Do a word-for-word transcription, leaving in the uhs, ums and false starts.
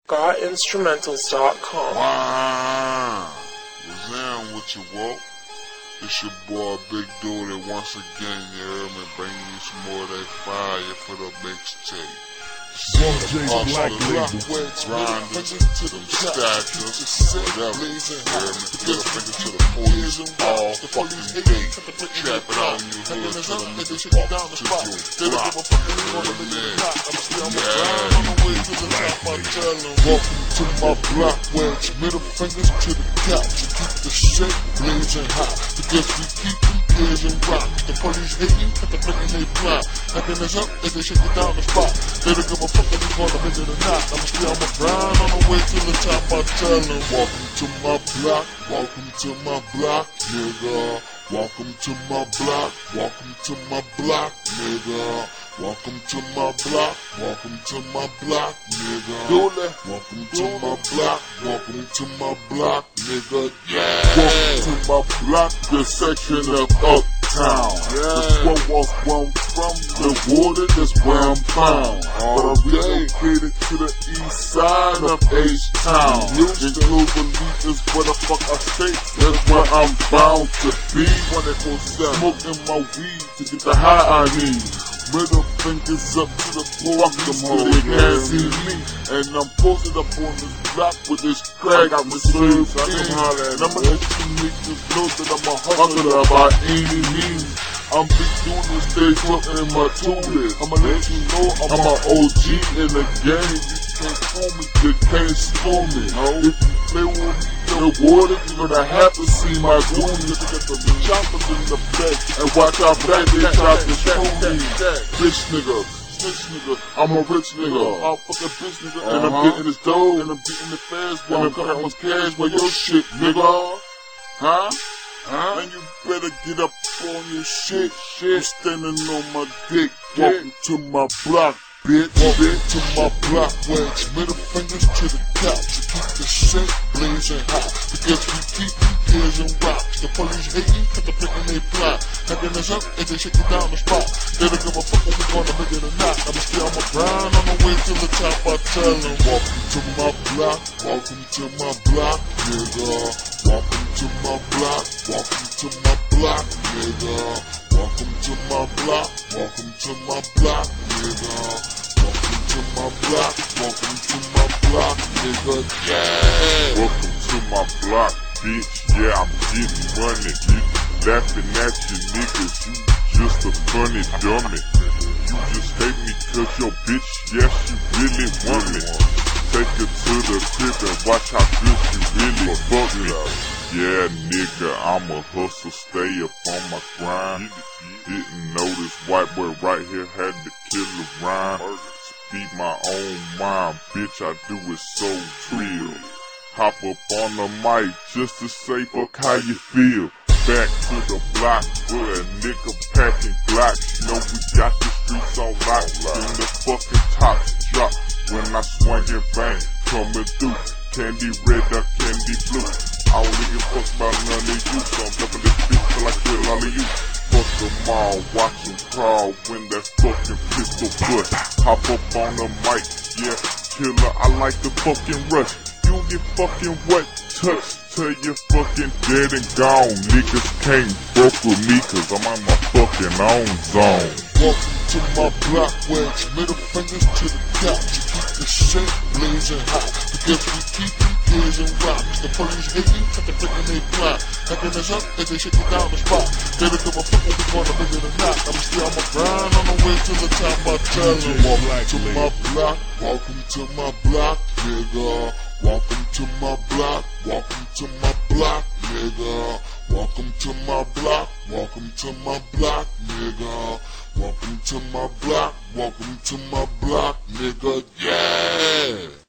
got instrumentals dot com. Wow, what's down with you, Walt? It's your boy Big Duty once again, you heard me, bringing you some more of that fire for the mixtape. D J Black Label, grinders, to them stackers, whatever, you heard me, middle finger to the police, all fucking day, trap it on you hood to them niggas walk to you, rock, heard me, yeah. Welcome to my block where it's middle fingers to the couch, and keep the shit blazing hot, because we keep them kids and rock. The police hating, cut the flick and they fly. Hacking us up as they shake it down the spot. They don't give a fuck if we gonna make it or not. I'ma stay on my grind on the way to the top. I tell them, welcome to my block, welcome to my block, nigga. Welcome to my block, welcome to my block, nigga. Welcome to my block, welcome to my block, nigga. Welcome to my block, welcome to my block, nigga. Yeah. Welcome to my block, the section of Uptown. Yeah. That's where I'm from, the water, that's where I'm found. But I'm relocated to the east side of H-Town. In Cloverleaf is where the fuck I stay. That's where I'm bound to be. twenty-four seven. Smoking my weed to get the high I need. Middle fingers up to the floor, so they can't see me. And I'm posted up on this block with this crack I reserve for me. And I'ma let you niggas know that I'm a hustler by any means. I'm big doing this stage up in my toilet. I'ma let you know I'm an O G in the game. You can't fool me, you can't school me. If you play with me, the water, you're gonna have to see my goonies. Get the choppers in the back and watch our back, they try to screw me. Bitch nigga, snitch nigga, I'm a rich nigga. I'm fucking bitch nigga, and I'm getting this dough, and I'm getting it fast. When I'm cutting my cash, where your shit, nigga? Huh? Huh? And you better get up on your shit. Shit. I'm standing on my dick. Welcome to my block, bitch. Welcome to my block where it's middle fingers to the couch. You keep the shit blazing hot because we keep them kids and rocks. The police hating, cut the flick and they fly. Hacking us up as they shake it down the spot. They don't give a fuck if we gonna make it or not. I'ma stay on my grind on the way to the top. I tell them, welcome to my block, welcome to my block, nigga. Welcome to my block, welcome to my block, nigga. Welcome to my block, welcome to my block, nigga. Welcome to my block, welcome to my block, nigga. Yeah. Welcome to my block, bitch. Yeah, I'm getting money. You laughing at you niggas, you just a funny dummy. You just hate me cause your bitch, yes, you really want me. Take her to the crib and watch how good she really fuck me. Yeah, nigga, I'm a hustle, stay up on my grind. Didn't know this white boy right here had to kill a rhyme. Speak my own mind, bitch, I do it so real. Hop up on the mic just to say fuck how you feel. Back to the block where a nigga packing Glocks. You know we got the streets on lock. When the fucking tops drop, when I swing and bang, coming through. Candy red or candy blue. I don't give a fuck about none of you, so I'm dumping this bitch till I kill all of you. Fuck them all, watch them crawl when that fucking pistol bust. Hop up on the mic, yeah, killer, I like the fucking rush. You get fucking wet, touch till you're fucking dead and gone. Niggas can't fuck with me cause I'm on my fucking own zone. Welcome to my block where it's middle fingers to the couch. You keep the shit blazing hot because we keep them kids and rocks. The police hating, cut the flick and they fly. Hacking us up as they shake it down the spot. They don't give a fuck if we gonna make it or not. I'ma stay on my grind on the way to the top. I tell them, welcome to my block, welcome to my block, nigga. Welcome to my block, welcome to my block, nigga. Welcome to my block, welcome to my block, nigga. Welcome to my block, welcome to my block, nigga, yeah!